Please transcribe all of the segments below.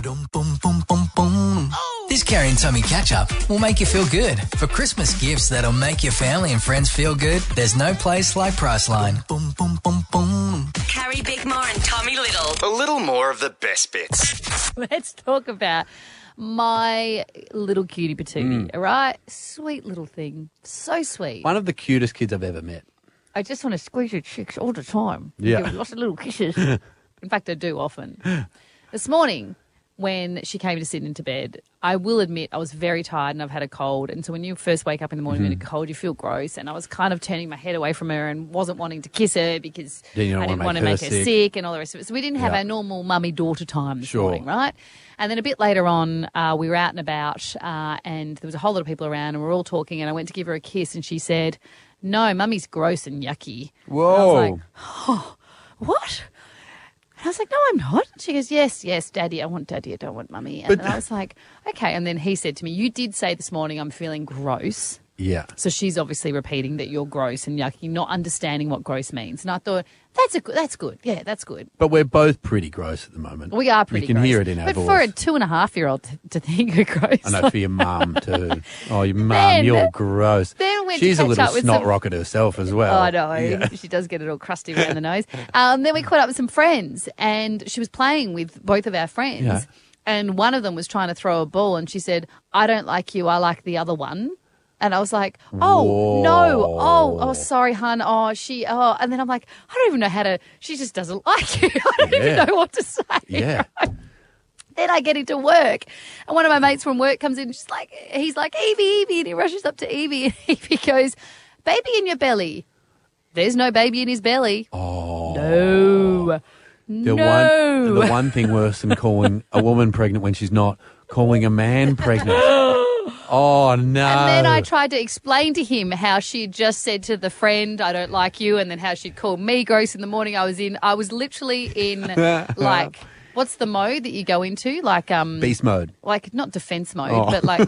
This Carrie and Tommy catch-up will make you feel good. For Christmas gifts that'll make your family and friends feel good, there's no place like Priceline. Carrie Bickmore and Tommy Little. A little more of the best bits. Let's talk about my little cutie patootie, all right? Sweet little thing. So sweet. One of the cutest kids I've ever met. I just want to squeeze her cheeks all the time. Yeah. Give her lots of little kisses. In fact, I do often. This morning, when she came to sit into bed, I will admit I was very tired and I've had a cold. And so when you first wake up in the morning with a cold, you feel gross. And I was kind of turning my head away from her and wasn't wanting to kiss her because I didn't want to make her sick and all the rest of it. So we didn't have our normal mummy-daughter time this morning, right? And then a bit later on, we were out and about and there was a whole lot of people around and we were all talking and I went to give her a kiss and she said, "No, mummy's gross and yucky." Whoa. And I was like, "Oh, what?" And I was like, "No, I'm not." She goes, yes, Daddy. I want Daddy. I don't want Mummy. And then I was like, okay. And then he said to me, "You did say this morning I'm feeling gross." Yeah. So she's obviously repeating that you're gross and yucky, not understanding what gross means. And I thought, that's good. Yeah, that's good. But we're both pretty gross at the moment. We are pretty gross. You can hear it in our voice. But for a 2.5-year-old to think you're gross. I know, for your mum too. Oh, your mum, you're gross. Then went She's to a catch little up with snot some... rocket herself as well. Oh, I know. Yeah. She does get it all crusty around the nose. Then we caught up with some friends and she was playing with both of our friends. Yeah. And one of them was trying to throw a ball and she said, "I don't like you, I like the other one." And I was like, "Oh, Whoa. no. Oh, sorry, hun. And then I'm like, I don't even know how to, she just doesn't like you. I don't even know what to say. Yeah. Then I get into work and one of my mates from work comes in and he's like, Evie, and he rushes up to Evie and Evie goes, "Baby in your belly." There's no baby in his belly. Oh. No. The one thing worse than calling a woman pregnant when she's not, calling a man pregnant. Oh, no. And then I tried to explain to him how she had just said to the friend, "I don't like you," and then how she'd called me gross in the morning. I was literally in like, what's the mode that you go into? Like beast mode. Like not defense mode, but like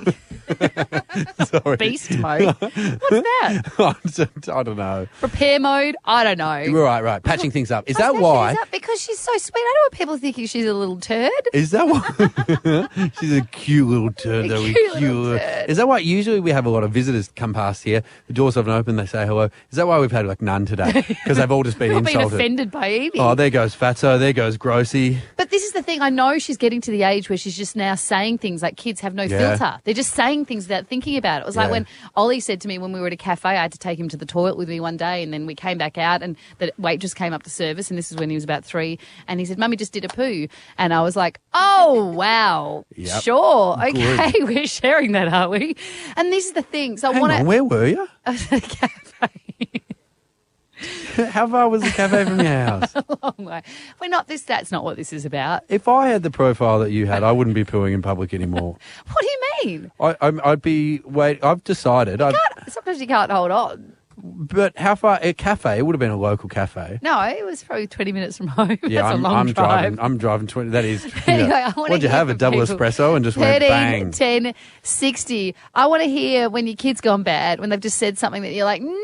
Sorry. beast mode. What's that? I don't know. Repair mode? I don't know. Right. Patching things up. Is that why? Is that because she's so sweet? I don't want people thinking she's a little turd. Is that why? She's a cute little turd, though. Cute little turd. Is that why usually we have a lot of visitors come past here? The doors haven't opened, they say hello. Is that why we've had like none today? Because they've all just been You're insulted. being offended by Evie. Oh, there goes Fatso. There goes Grossy. But this is the thing. I know she's getting to the age where she's just now saying things like kids have no filter. They're just saying things without thinking about it. It was like when Ollie said to me when we were at a cafe, I had to take him to the toilet with me one day and then we came back out and the waitress came up to service and this is when he was about 3 and he said, "Mummy just did a poo." And I was like, "Oh, wow. Yep. Sure. Okay, Good. we're sharing that, are we?" And this is the thing. So I want to... Where were you? the cafe. How far was the cafe from your house? A long way. We're not this. That's not what this is about. If I had the profile that you had, I wouldn't be pooing in public anymore. What do you mean? I'd be... I've decided... Sometimes you can't hold on. But how far? A cafe? It would have been a local cafe. No, it was probably 20 minutes from home. Yeah, That's a long drive. I'm driving 20. That is. Anyway, I wanna What'd you hear have? A from double people. espresso and just went 13, bang. 10, 60. I want to hear when your kid's gone bad, when they've just said something that you're like, no.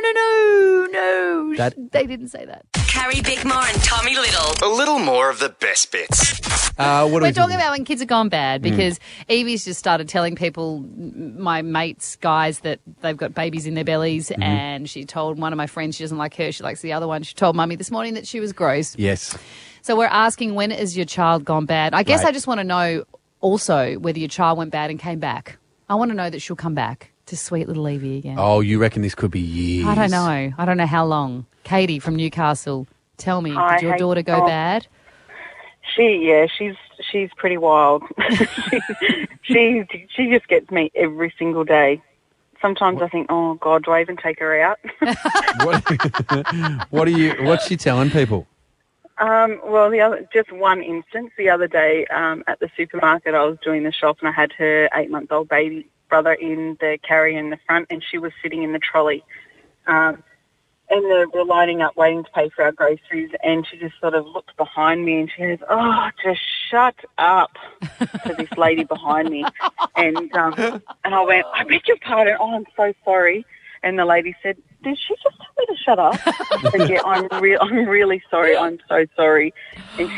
They didn't say that. Carrie Bickmore and Tommy Little. A little more of the best bits. We're talking about when kids have gone bad because Evie's just started telling people, my mates, guys, that they've got babies in their bellies and she told one of my friends she doesn't like her, she likes the other one. She told Mummy this morning that she was gross. Yes. So we're asking, when is your child gone bad? I guess Right. I just want to know also whether your child went bad and came back. I want to know that she'll come back to sweet little Evie again. Oh, you reckon this could be years? I don't know. I don't know how long. Katie from Newcastle, tell me, Hi, did your hey, daughter go bad? She's pretty wild. she just gets me every single day. Sometimes I think, oh God, do I even take her out? What's she telling people? Well, just one instance. The other day at the supermarket, I was doing the shop and I had her 8-month-old baby brother in the carrier in the front, and she was sitting in the trolley. And we're lining up waiting to pay for our groceries, and she just sort of looked behind me and she goes, "Oh, just shut up," to this lady behind me. And I went, "I beg your pardon. Oh, I'm so sorry." And the lady said, "Did she just tell me to shut up?" I said, "Yeah, I'm really sorry. I'm so sorry." And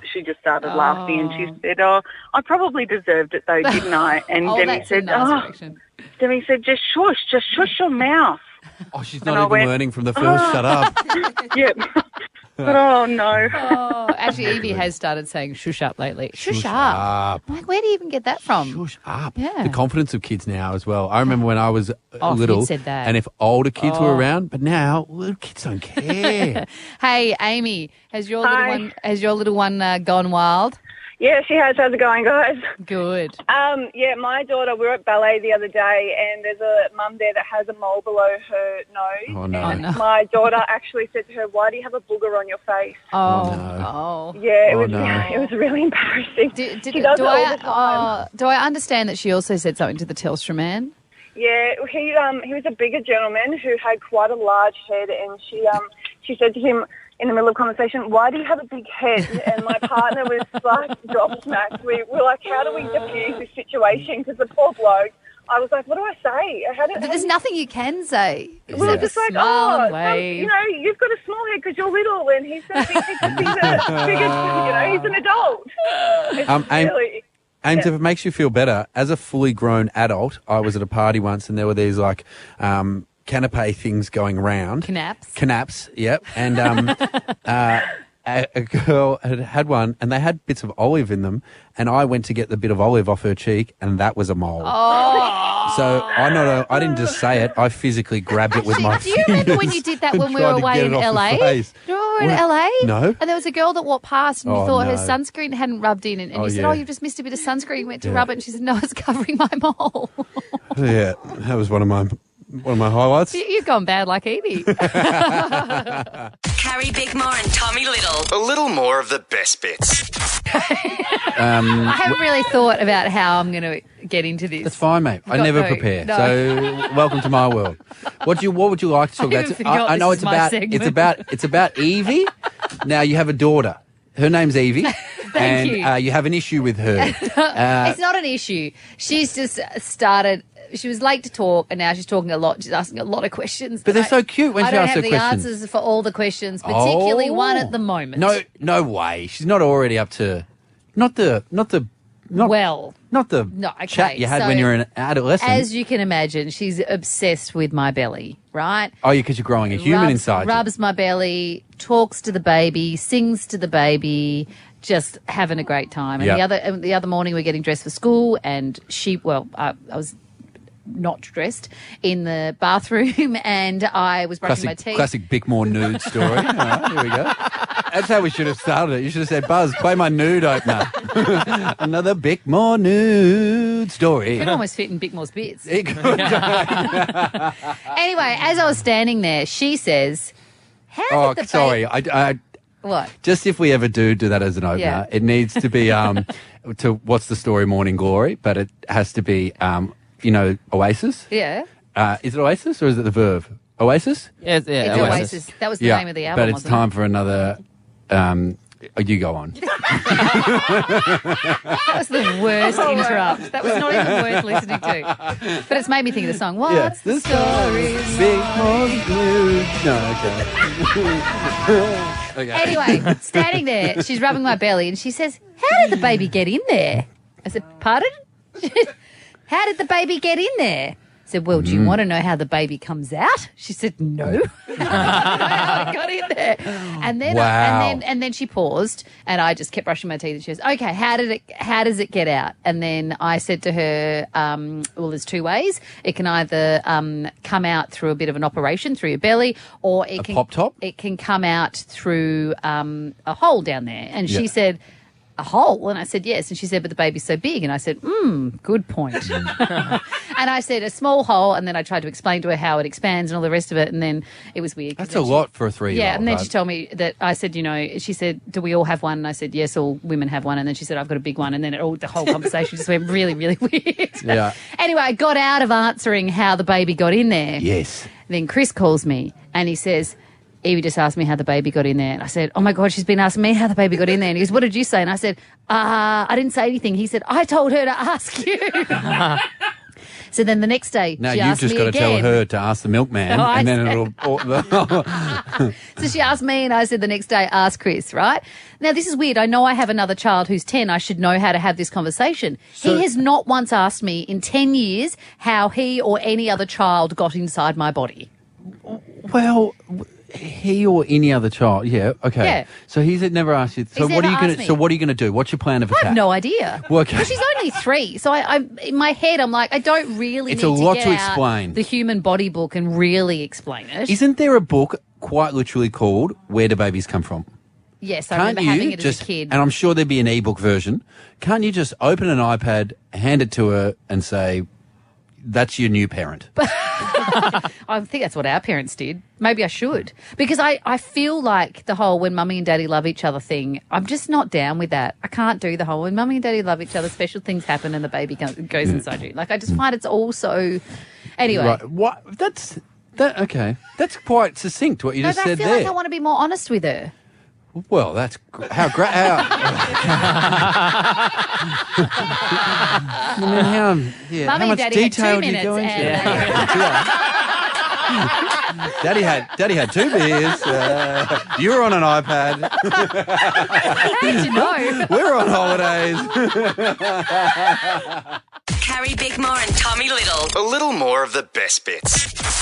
she just started laughing and she said, "Oh, I probably deserved it though, didn't I?" And Demi that's a said, nice reaction. Demi said, just shush your mouth. Oh, she's And I not even went, learning from the first. Shut up. Yep. But oh no. Oh, actually, Evie has started saying "shush up" lately. Shush up. up. I'm like, where do you even get that from? Shush up. Yeah. The confidence of kids now as well. I remember when I was little, you'd said that. and if older kids were around, but now little kids don't care. Hey, Amy, has your Hi. little one gone wild? Yeah, she has. How's it going, guys? Good. Yeah, my daughter, we were at ballet the other day and there's a mum there that has a mole below her nose. Oh, no. And Oh, no. my daughter actually said to her, "Why do you have a booger on your face?" Oh, Yeah, Oh, no. it was really embarrassing. Do she does it all the time. do I understand that she also said something to the Telstra man? Yeah, he was a bigger gentleman who had quite a large head, and she said to him in the middle of conversation, "Why do you have a big head?" And my partner was like gobsmacked. We were like, "How do we diffuse this situation?" Because the poor bloke, I was like, "What do I say?" There's nothing you can say. We were just like, smile and well, wave. you've got a small head because you're little, and he's so big because he's a bigger, he's an adult. It's Aim- really, Ames, if it makes you feel better, as a fully grown adult, I was at a party once and there were these like canapé things going around. Canaps, yep. And a girl had one and they had bits of olive in them and I went to get the bit of olive off her cheek and that was a mole. Oh. So I didn't just say it, I physically grabbed it with my Do you remember when you did that and when we were tried to away get in it off the LA? face. Do you remember we were in LA? No. And there was a girl that walked past and you Oh, thought her no. sunscreen hadn't rubbed in and you said, yeah. "Oh, you've just missed a bit of sunscreen." You went to rub it and she said, "No, it's covering my mole." Yeah, that was one of my highlights. You've gone bad like Evie. Carrie Bickmore and Tommy Little. A little more of the best bits. I haven't really thought about how I'm going to get into this. That's fine, mate. I Got never no- prepare. no. So welcome to my world. What would you like to talk I about? even forgot I know this is my segment. it's about Evie. Now you have a daughter. Her name's Evie. and you. You have an issue with her. It's not an issue. She's just started. She was late to talk, and now she's talking a lot. She's asking a lot of questions. But they're so cute when I she don't asks have her the questions. answers for all the questions, particularly one at the moment. No way. She's not already up to not the Well, no, okay, chat you had so when you were an adolescent. as you can imagine, she's obsessed with my belly, right? Oh, yeah, because you're growing a human inside you. Rubs my belly, talks to the baby, sings to the baby, just having a great time. And Yep. the other morning we're getting dressed for school, and I was not dressed in the bathroom, and I was brushing my teeth. Classic Bickmore nude story. All right, here we go. That's how we should have started it. You should have said, "Buzz, play my nude opener." Another Bickmore nude story. It could almost fit in Bickmore's bits. It could. Anyway, as I was standing there, she says, "How Oh, did the sorry. baby..." What? Just if we ever do that as an opener, Yeah. it needs to be to What's the Story Morning Glory, but it has to be, Oasis. Yeah. Is it Oasis or is it the Verve? Oasis? It's Oasis. That was the name of the album, but it's wasn't time for another. You go on. That was the worst interrupt. That was not even worth listening to. But it's made me think of the song. What's the story? Bickmore nude. No, okay. Okay. Anyway, standing there, she's rubbing my belly and she says, "How did the baby get in there?" I said, "Pardon?" "How did the baby get in there?" I said, "Well, do you want to know how the baby comes out?" She said, "No." I don't know how it got in there. And then, Wow. and then she paused, and I just kept brushing my teeth. And she goes, "Okay, how does it get out?" And then I said to her, "Well, there's two ways. It can either come out through a bit of an operation through your belly, or it can pop top? It can come out through a hole down there." And she Yeah. said, "A hole?" And I said, "Yes." And she said, "But the baby's so big." And I said, good point. And I said, "A small hole." And then I tried to explain to her how it expands and all the rest of it. And then it was weird. That's a lot for a 3-year-old. Yeah. And then right? she told me that I said, she said, "Do we all have one?" And I said, "Yes, all women have one." And then she said, "I've got a big one." And then the whole conversation just went really, really weird. Yeah. Anyway, I got out of answering how the baby got in there. Yes. Then Chris calls me and he says, "Evie just asked me how the baby got in there." And I said, "Oh my God, she's been asking me how the baby got in there." And he goes, "What did you say?" And I said, "I didn't say anything." He said, "I told her to ask you." So then the next day, Now she you've asked just me got to tell again. her to ask the milkman, Oh, I and then see. it'll. So she asked me, and I said the next day, ask Chris, right? Now, this is weird. I know I have another child who's 10. I should know how to have this conversation. So- He has not once asked me in 10 years how he or any other child got inside my body. Well, he or any other child, yeah, okay. Yeah. So he's never asked you. So He's what are never you going asked to? me. So what are you going to do? What's your plan of attack? I have no idea. Well, okay. Well, she's only 3. So I'm in my head, I'm like, I don't really It's need a lot get to out explain. the human body book and really explain it. Isn't there a book quite literally called "Where Do Babies Come From"? Yes, I Can't remember you having it just? as a kid. And I'm sure there'd be an ebook version. Can't you just open an iPad, hand it to her, and say, "That's your new parent"? I think that's what our parents did. Maybe I should. Because I feel like the whole when mummy and daddy love each other thing, I'm just not down with that. I can't do the whole when mummy and daddy love each other, special things happen and the baby goes inside you. Like, I just find it's all so... Anyway. Right. What? That's that. Okay. That's quite succinct. What you No, just but I said feel there. like I want to be more honest with her. Well, that's how great. How, I mean, Mummy how and much Daddy had 2 detail do you minutes go into? and- Daddy had 2 beers. You were on an iPad. How did you know? We're on holidays. Carrie Bickmore and Tommy Little. A little more of the best bits.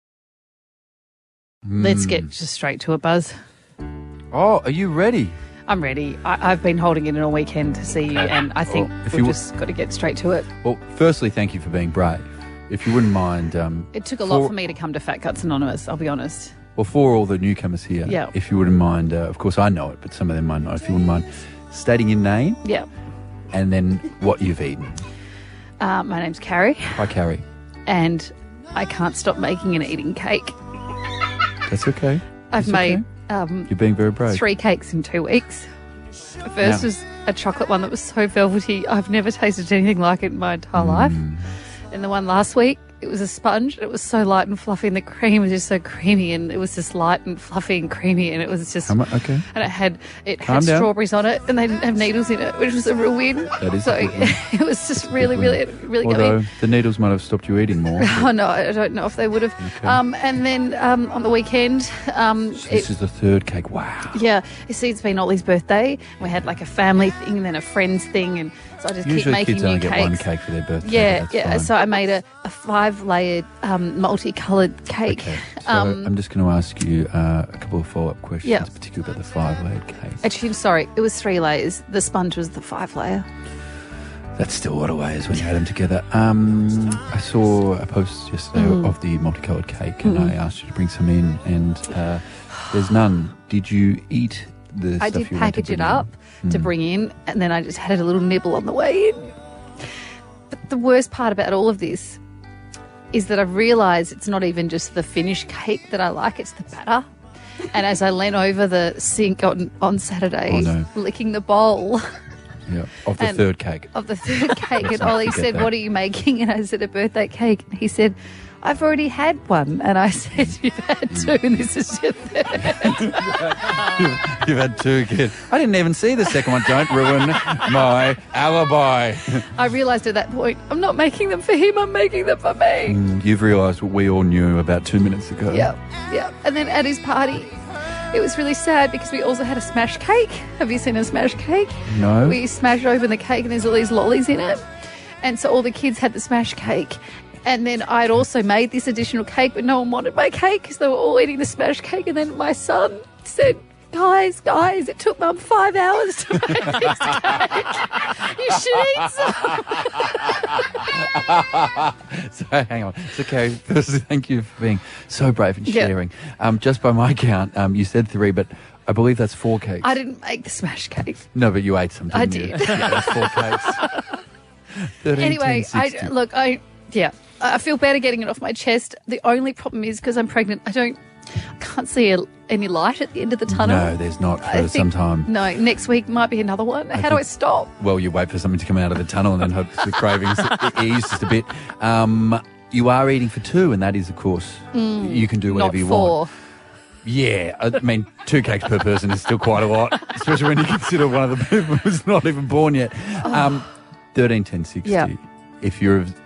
Let's get just straight to it, Buzz. Oh, are you ready? I'm ready. I've been holding it in all weekend to see you, and I think Well, if we've you- just got to get straight to it. Well, firstly, thank you for being brave. If you wouldn't mind, It took a lot for me to come to Fat Guts Anonymous, I'll be honest. well, for all the newcomers here, Yeah. if you wouldn't mind, of course I know it, but some of them might not. If you wouldn't mind stating your name Yeah. and then what you've eaten. My name's Carrie, Hi, Carrie. and I can't stop making and eating cake. That's okay. I've It's made okay. You're being very brave. 3 cakes in 2 weeks. The first Now- was a chocolate one that was so velvety. I've never tasted anything like it in my entire life. And the one last week, it was a sponge. It was so light and fluffy, and the cream was just so creamy, and it was just light and fluffy and creamy, and it was just. Okay. And it had Calm down. strawberries on it, and they didn't have needles in it, which was a real win. That is so. a good one. It was just really got Although me. the needles might have stopped you eating more. Oh no, I don't know if they would have. Okay. And then on the weekend, This is the 3rd cake. Wow. yeah, you see, it's been Ollie's birthday. We had like a family thing and then a friends thing, and so I just keep Usually making kids new only cakes. get 1 cake for their birthday. Yeah, but that's yeah. fine. So I made a 5-layered, multicoloured cake. Okay. So I'm just going to ask you a couple of follow-up questions, Yeah. particularly about the 5-layered cake. Actually, sorry, it was 3 layers. The sponge was the 5-layer. That's still a lot of layers when you add them together. I saw a post yesterday of the multicoloured cake, and I asked you to bring some in, and there's none. Did you eat the I stuff did you wanted to package it bring up in? to bring in, and then I just had a little nibble on the way in. But the worst part about all of this is that I've realised it's not even just the finished cake that I like, it's the batter. And as I leant over the sink on Saturday, Oh, no. licking the bowl Yeah, of the And- 3rd cake. of the 3rd cake, and not Ollie forget said, that. "What are you making?" And I said, "A birthday cake." And he said, "I've already had one." And I said, "You've had 2, and this is your 3rd." You've had 2 kids. I didn't even see the second one. Don't ruin my alibi. I realised at that point, I'm not making them for him, I'm making them for me. You've realised what we all knew about 2 minutes ago. Yeah, yeah. And then at his party, it was really sad because we also had a smash cake. Have you seen a smash cake? No. We smash open the cake and there's all these lollies in it. And so all the kids had the smash cake. And then I'd also made this additional cake, but no one wanted my cake because they were all eating the smash cake. And then my son said, guys, it took Mum 5 hours to make this cake. You should eat some. So hang on. It's okay. Firstly, thank you for being so brave and Yeah. sharing. Just by my count, you said 3, but I believe that's 4 cakes. I didn't make the smash cake. No, but you ate some, didn't I you? did. Yeah, that's 4 cakes. 13, Anyway, 10, 60. I feel better getting it off my chest. The only problem is because I'm pregnant, I can't see any light at the end of the tunnel. No, there's not for I think- some time. No, next week might be another one. How do I think- stop? Well, you wait for something to come out of the tunnel and then hope the cravings ease just a bit. You are eating for 2, and that is, of course, you can do whatever Not you 4. want. Yeah, I mean, 2 cakes per person is still quite a lot, especially when you consider one of the people who's not even born yet. 13, 10, 60. Yeah. If you're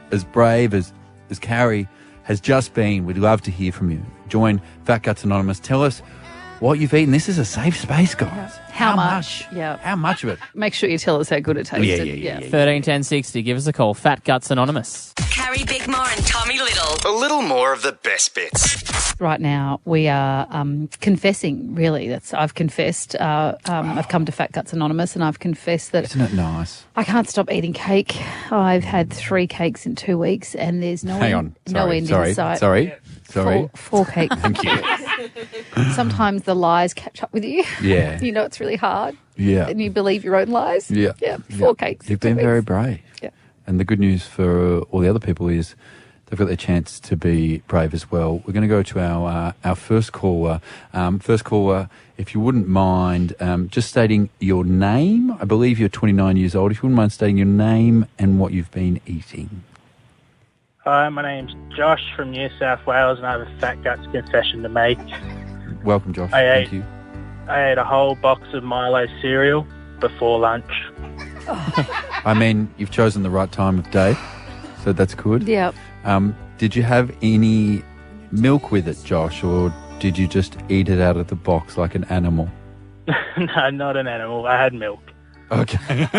as brave as Carrie has just been, we'd love to hear from you. Join Fat Guts Anonymous. Tell us what you've eaten. This is a safe space, guys. How much? Yeah. How much of it? Make sure you tell us how good it tasted. Yeah. 13 10 60. Give us a call. Fat Guts Anonymous. Carrie Bickmore and Tommy Little. A little more of the best bits. Right now, we are confessing, really. I've confessed. I've come to Fat Guts Anonymous and I've confessed that Isn't it nice? I can't stop eating cake. I've had 3 cakes in 2 weeks and there's no Hang end, on. no end in sight. Sorry. 4 cakes. Thank you. Sometimes the lies catch up with you. Yeah. You know it's really hard. Yeah. And you believe your own lies. Yeah. Yeah. 4 cakes. You've in 2 been very weeks. brave. Yeah. And the good news for all the other people is they've got their chance to be brave as well. We're going to go to our first caller. First caller, if you wouldn't mind just stating your name. I believe you're 29 years old. If you wouldn't mind stating your name and what you've been eating. Hi, my name's Josh from New South Wales and I have a Fat Guts confession to make. Welcome, Josh. I Thank you. ate a whole box of Milo cereal before lunch. I mean, you've chosen the right time of day, so that's good. Yeah. Did you have any milk with it, Josh, or did you just eat it out of the box like an animal? No, not an animal. I had milk. Okay.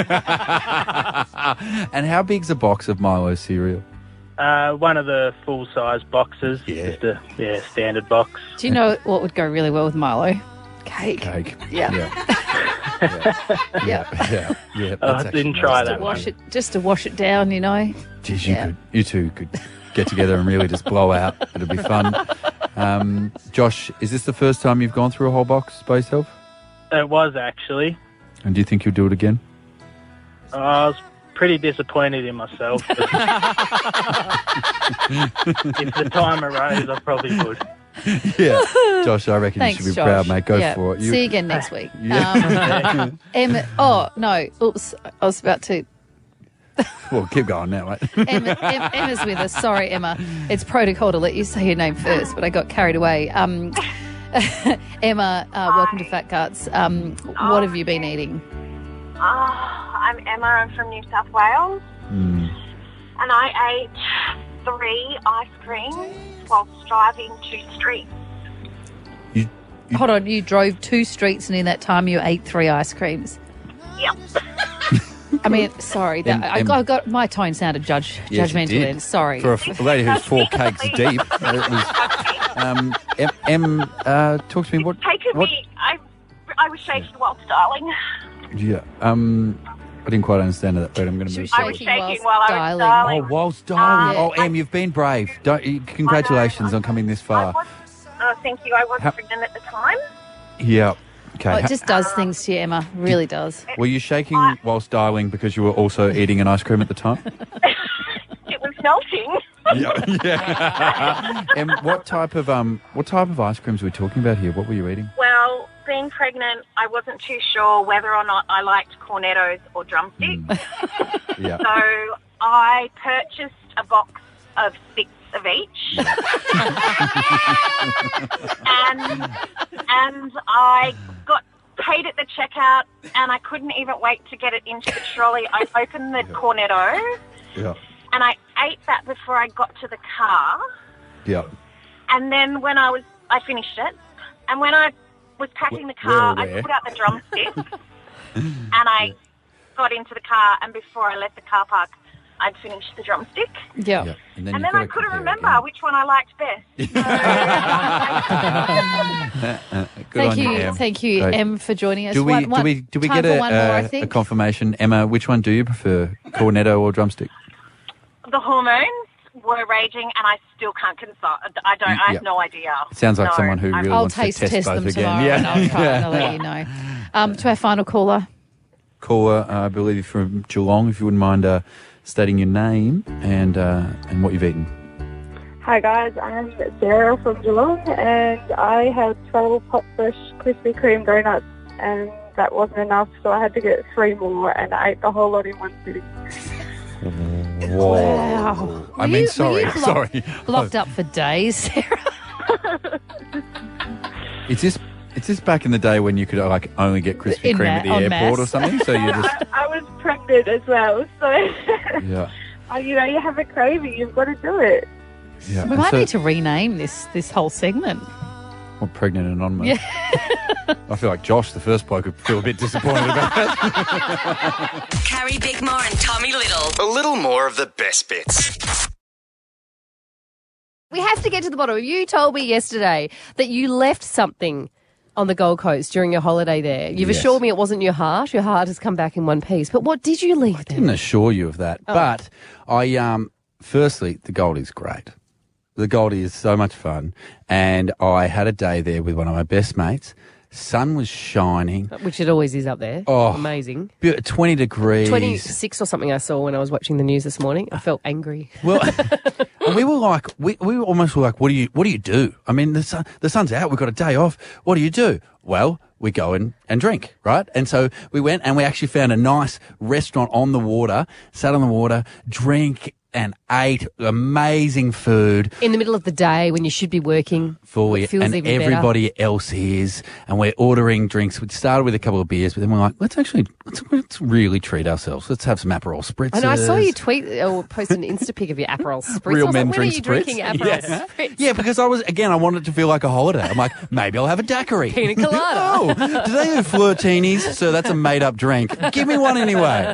And how big's a box of Milo cereal? One of the full-size boxes. Yeah. Just a standard box. Do you know what would go really well with Milo? Cake. Cake. Yeah. Yeah. I didn't try that one. Just to wash it down, you know. Geez, Yeah. you two could get together and really just blow out. It'd be fun. Josh, is this the first time you've gone through a whole box by yourself? It was actually. And do you think you'll do it again? I was pretty disappointed in myself. But if the time arose, I probably would. Yeah. Josh, I reckon Thanks, you should be Josh. proud, mate. Go Yeah. for it. See you again next week. Yeah. Emma. Oh no! Oops! I was about to. Well, keep going now, mate. Emma's with us. Sorry, Emma. It's protocol to let you say your name first, but I got carried away. Emma, welcome to Fat Guts. What have you been eating? I'm Emma. I'm from New South Wales. And I ate 3 ice creams whilst driving 2 streets. Hold on, you drove 2 streets and in that time you ate 3 ice creams. Yep. I mean, sorry, I got my tone sounded Yes, it judgmental did. then. Sorry. For a lady who's 4 cakes deep. It was, talk to me. What? Me, I was shaking whilst dialing. Yeah. I didn't quite understand that, but I'm going to move. I was Shaking shaking whilst while I was dialing. Oh, dialing. whilst dialing. Yeah. Oh, Em, you've been brave. Congratulations on coming this far. Thank you. I wasn't pregnant at the time. Yeah. Okay. Oh, it just does things to you, Emma. Really does. Were you shaking whilst dialing because you were also eating an ice cream at the time? It was melting. Yeah. And what type of ice creams are we talking about here? What were you eating? Well, being pregnant, I wasn't too sure whether or not I liked cornettos or drumsticks. Yeah. So I purchased a box of 6 of each. and I got paid at the checkout and I couldn't even wait to get it into the trolley. I opened the cornetto Yeah. and I ate that before I got to the car. Yeah. And then when I finished it, and when I was packing the car, Where? I pulled out the drumsticks and I got into the car, and before I left the car park, I'd finished the drumstick. Yeah. Yeah. And then I couldn't remember which one I liked best. Good on Thank you, Em. Thank you, Great. Em, for joining us. Do we Time get for one more, I a think. confirmation, Emma? Which one do you prefer, cornetto or drumstick? The hormones were raging, and I still can't consult. I have no idea. It sounds like No, someone who really I'll wants taste to test them both tomorrow again. and I'll try and I'll let you know. To our final caller. Caller, I believe from Geelong. If you wouldn't mind stating your name and what you've eaten. Hi guys, I'm Sarah from Geelong and I had 12 hot fresh Krispy Kreme donuts and that wasn't enough, so I had to get 3 more and I ate the whole lot in one sitting. Whoa. Wow. I mean, sorry. Locked up for days, Sarah. Is this back in the day when you could only get Krispy Kreme at the on airport mass. or something? So you just I was pregnant as well, so yeah. you know, you have a craving, you've got to do it. Yeah. We might need to rename this whole segment. Well, Pregnant Anonymous. Yeah. I feel like Josh, the first bloke, would feel a bit disappointed about that. Carrie Bickmore and Tommy Little. A little more of the best bits. We have to get to the bottom. You told me yesterday that you left something on the Gold Coast during your holiday there. You've assured me it wasn't your heart. Your heart has come back in one piece. But what did you leave there? I didn't assure you of that. Oh. But firstly, the Goldie is great. The Goldie is so much fun. And I had a day there with one of my best mates. Sun was shining. Which it always is up there. Oh, amazing. 20 degrees. 26 or something I saw when I was watching the news this morning. I felt angry. Well, and we were like, we almost were like, what do you do? I mean, the sun's out. We've got a day off. What do you do? Well, we go and drink, right? And so we went and we actually found a nice restaurant on the water, sat on the water, drink and ate amazing food. In the middle of the day when you should be working. Fully. It feels and even everybody better. else is. And we're ordering drinks. We started with a couple of beers, but then we're like, let's really treat ourselves. Let's have some Aperol spritzers. I know, I saw you tweet or post an Insta pic of your Aperol spritz. Real men when drink are you spritz? drinking Aperol spritz? Yeah, because I wanted it to feel like a holiday. I'm like, maybe I'll have a daiquiri. Pina colada. Oh, do they have flirtinis? So that's a made-up drink. Give me one anyway.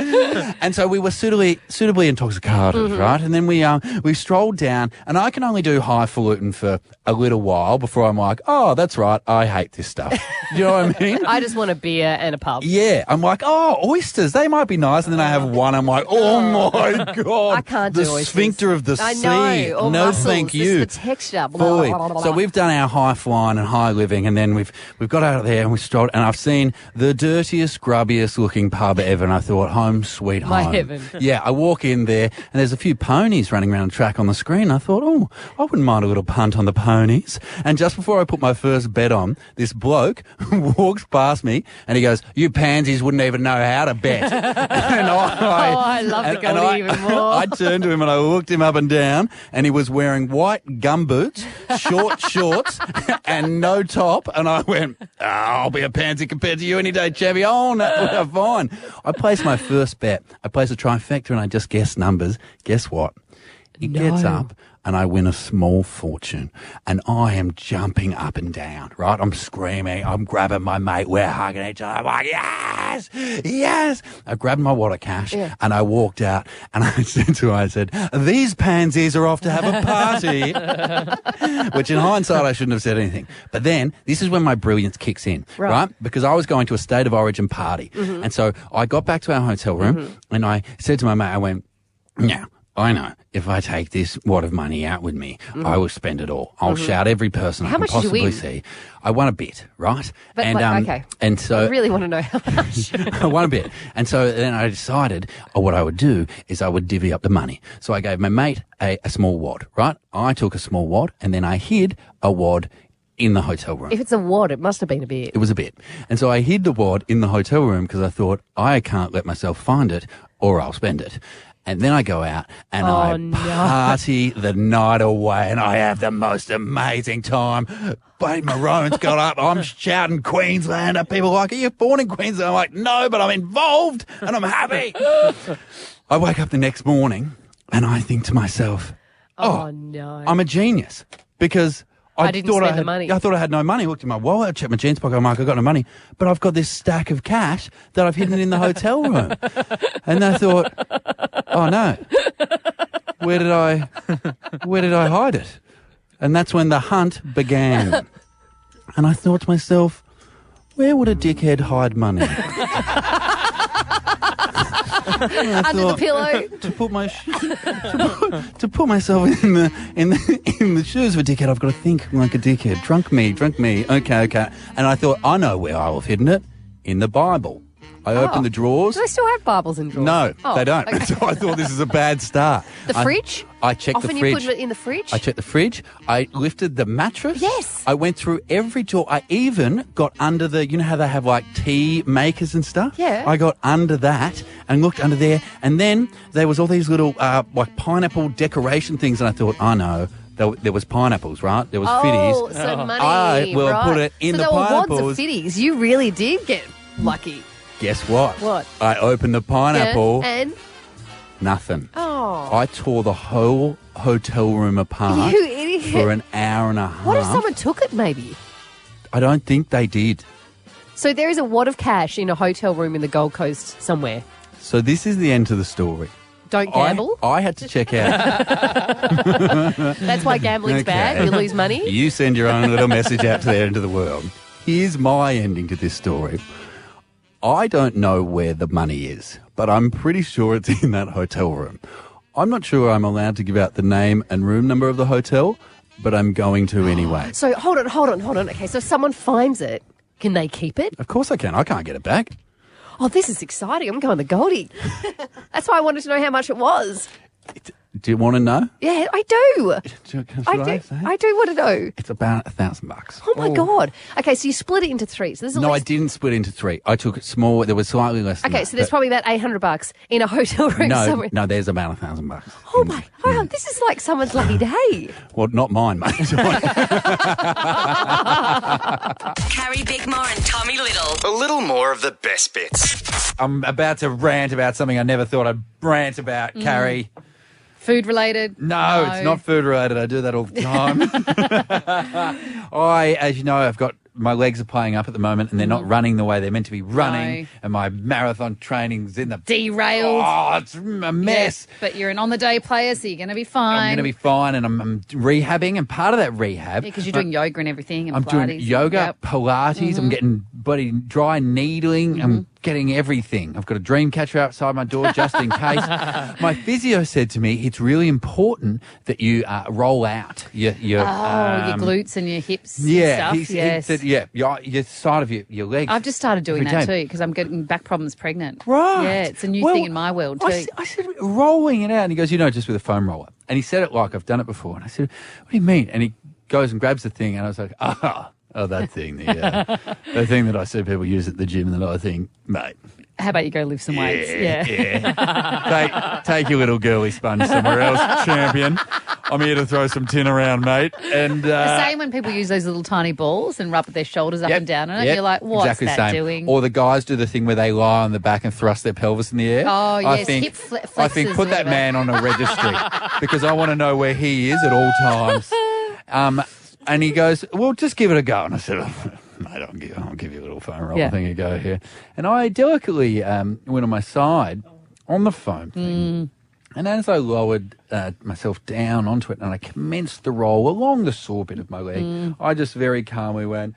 And so we were suitably intoxicated, right? And then we strolled down, and I can only do highfalutin for a little while before I'm like, oh, that's right, I hate this stuff. You know what I mean? I just want a beer and a pub. Yeah, I'm like, oh, oysters, they might be nice. And then I have one, I'm like, oh my God. I can't do oysters. The sphincter of the I sea. know, or no, mussels, thank you. just the texture. Fully. So we've done our high flying and high living, and then we've got out of there and we strolled, and I've seen the dirtiest, grubbiest looking pub ever, and I thought, home sweet home. My heaven. Yeah, I walk in there, and there's a few ponies running around the track on the screen. I thought, oh, I wouldn't mind a little punt on the ponies. And just before I put my first bet on, this bloke walks past me, and he goes, you pansies wouldn't even know how to bet. And I love the Goldie even more. I turned to him and I looked him up and down, and he was wearing white gumboots, short shorts, and no top. And I went, I'll be a pansy compared to you any day, Chevy. Oh, no, fine. I placed my first bet. I placed a trifecta and I just guessed numbers. Guess what? He gets up and I win a small fortune, and I am jumping up and down, right? I'm screaming. I'm grabbing my mate. We're hugging each other. I'm like, yes, yes. I grabbed my wad of cash and I walked out, and I said to her, these pansies are off to have a party, which in hindsight, I shouldn't have said anything. But then this is when my brilliance kicks in, right? Because I was going to a State of Origin party. And so I got back to our hotel room and I said to my mate, I went, now, I know if I take this wad of money out with me, I will spend it all. I'll shout every person I can possibly see. I won a bit, right? But okay. And so I really want to know how much. I won a bit. And so then I decided what I would do is I would divvy up the money. So I gave my mate a small wad, right? I took a small wad and then I hid a wad in the hotel room. If it's a wad, it must have been a bit. It was a bit. And so I hid the wad in the hotel room because I thought I can't let myself find it or I'll spend it. And then I go out and party the night away, and I have the most amazing time. Buddy Maroon's got up. I'm shouting Queenslander. People are like, are you born in Queensland? I'm like, no, but I'm involved and I'm happy. I wake up the next morning and I think to myself, oh no, I'm a genius because I didn't spend the money. I thought I had no money. I looked in my wallet, I checked my jeans pocket. I'm like, I've got no money. But I've got this stack of cash that I've hidden in the hotel room. And I thought, oh no, where did I hide it? And that's when the hunt began. And I thought to myself, where would a dickhead hide money? Under the pillow. To put myself in the shoes of a dickhead, I've got to think like a dickhead. Drunk me. Okay. And I thought, I know where I'll have hidden it. In the Bible. I opened the drawers. Do they still have Bibles in drawers? No, they don't. Okay. So I thought this is a bad start. The fridge? I checked the fridge. Often you put it in the fridge? I checked the fridge. I lifted the mattress. Yes. I went through every drawer. I even got under the, you know how they have like tea makers and stuff? Yeah. I got under that and looked under there. And then there was all these little like pineapple decoration things. And I thought, oh no. There was pineapples, right? There was fitties. Oh, so money, I will right. put it in the pineapples. So there were wads of pineapples. fitties. You really did get lucky. Guess what? What? I opened the pineapple. Yeah, and? Nothing. Oh. I tore the whole hotel room apart You idiot. for an hour and a half. What if someone took it, maybe? I don't think they did. So there is a wad of cash in a hotel room in the Gold Coast somewhere. So this is the end to the story. Don't gamble. I had to check out. That's why gambling's bad. You lose money. You send your own little message out to there into the world. Here's my ending to this story. I don't know where the money is, but I'm pretty sure it's in that hotel room. I'm not sure I'm allowed to give out the name and room number of the hotel, but I'm going to anyway. So hold on. Okay, so if someone finds it, can they keep it? Of course I can. I can't get it back. Oh, this is exciting. I'm going to Goldie. That's why I wanted to know how much it was. Do you want to know? Yeah, I do. Should I say? do want to know. It's about $1,000. Oh, my God. Okay, so you split it into three. So there's at No, I least... didn't split into three. I took it small. There was slightly less than Okay, that, so there's but- probably about $800 in a hotel room somewhere. No, there's about $1,000. Oh, my God. This is like someone's lucky day. Well, not mine, mate. Carrie Bickmore and Tommy Little. A little more of the best bits. I'm about to rant about something I never thought I'd rant about, Carrie. Food related? No, it's not food related. I do that all the time. As you know, I've got my legs are playing up at the moment, and they're not running the way they're meant to be running. No. And my marathon training's in the Derailed. Oh, it's a mess. Yes, but you're an on-the-day player, so you're going to be fine. I'm going to be fine, and I'm rehabbing, and part of that rehab, because you're doing yoga and everything, and I'm Pilates. doing yoga, Yep. Pilates. I'm getting bloody dry needling. I'm getting everything. I've got a dream catcher outside my door just in case. My physio said to me, it's really important that you roll out your your glutes and your hips yeah, and stuff. he said, your side of your legs. I've just started doing every that day. too because I'm getting back problems pregnant. Right. Yeah, it's a new Well, thing in my world too. I said, rolling it out. And he goes, just with a foam roller. And he said it like I've done it before. And I said, what do you mean? And he goes and grabs the thing. And I was like, oh, that thing. The thing that I see people use at the gym. And that I think, mate. How about you go lift some weights? Yeah. Take your little girly sponge somewhere else, champion. I'm here to throw some tin around, mate. And the same when people use those little tiny balls and rub their shoulders up and down on it. Yep, You're like, what's exactly that the same. doing? Or the guys do the thing where they lie on the back and thrust their pelvis in the air. Oh, yes, hip flexors I think put or that whatever. man on a registry because I want to know where he is at all times. And he goes, well, just give it a go. And I said, mate, I'll give you a little foam roller thing a go here. And I delicately went on my side on the foam thing. And as I lowered myself down onto it and I commenced the roll along the sore bit of my leg, I just very calmly went,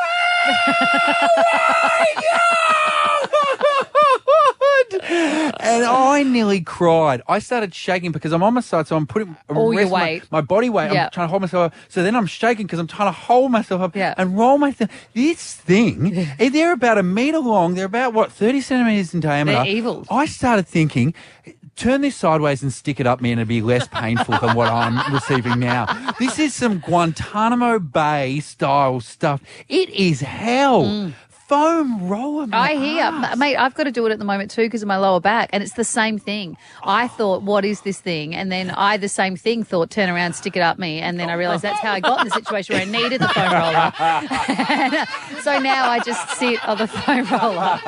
and I nearly cried. I started shaking because I'm on my side, so I'm putting all your weight, my body weight. Yeah. I'm trying to hold myself up. So then I'm shaking because I'm trying to hold myself up and roll myself. This thing, they're about a metre long. They're about 30 centimetres in diameter. They're evil. I started thinking, turn this sideways and stick it up me and it'd be less painful than what I'm receiving now. This is some Guantanamo Bay style stuff. It is hell. Foam roller. I hear, mate, I've got to do it at the moment too because of my lower back, and it's the same thing. I thought, what is this thing? And then the same thing, thought, turn around, stick it up me, and then I realised that's how I got in the situation where I needed the foam roller. And, so now I just sit on the foam roller.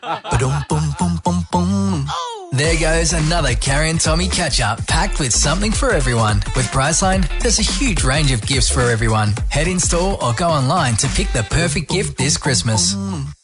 There goes another Carrie and Tommy catch-up packed with something for everyone. With Priceline, there's a huge range of gifts for everyone. Head in store or go online to pick the perfect gift this Christmas.